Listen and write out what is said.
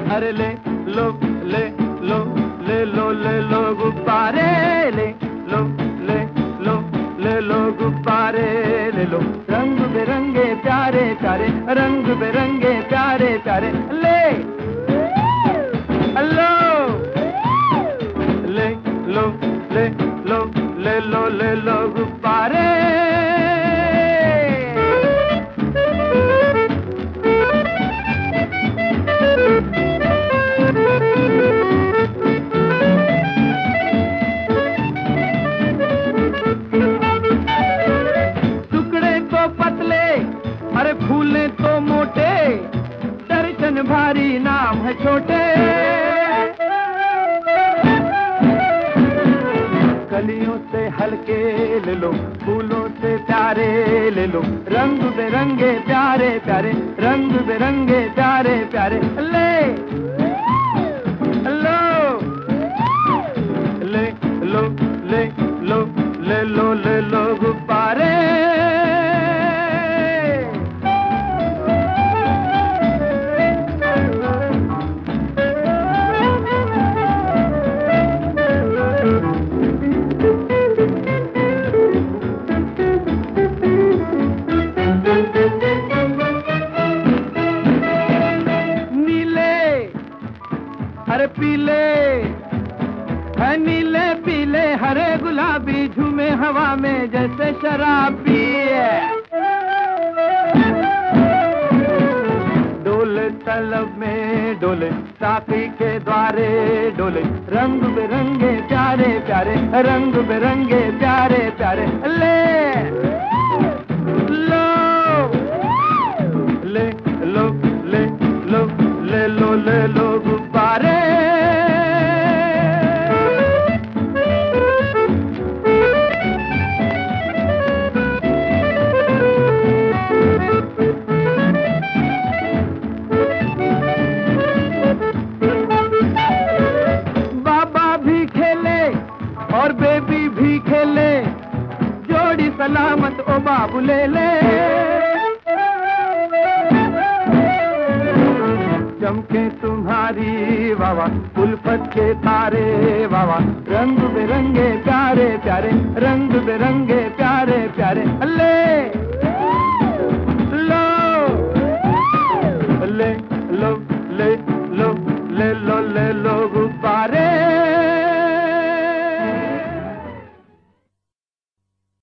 अरे ले लो ले लो ले लो ले लो गुब्बारे, ले लो ले लो ले लो गुब्बारे, ले लो रंग बिरंगे प्यारे प्यारे, रंग बिरंगे प्यारे प्यारे, ले लो ले लो ले लो ले लो ले लो गुब्बारे। अरे फूले तो मोटे, दर्शन भारी नाम है छोटे, कलियों से हल्के ले लो, फूलों से प्यारे ले लो, रंग बिरंगे प्यारे प्यारे, रंग बिरंगे प्यारे प्यारे, ले लो ले लो ले लो ले लो ले लो गुब्बारे। अरे पीले है नीले पीले हरे गुलाबी, झूमे हवा में जैसे शराबी, डोले तलब में डोले साथी के द्वारे डोले, रंग बिरंगे प्यारे प्यारे, रंग बिरंगे प्यारे प्यारे, ले लो ले लो ले लो ले लो ले लो गुब्बारे। बाबा भी खेले और बेबी भी खेले, जोड़ी सलामत ओ बाबू ले ले, चमके तुम्हारी वावा उल्फत के तारे वावा, रंग बिरंगे प्यारे प्यारे, रंग बिरंगे प्यारे प्यारे, ले लो ले लो ले लो ले लो ले लो गुब्बारे।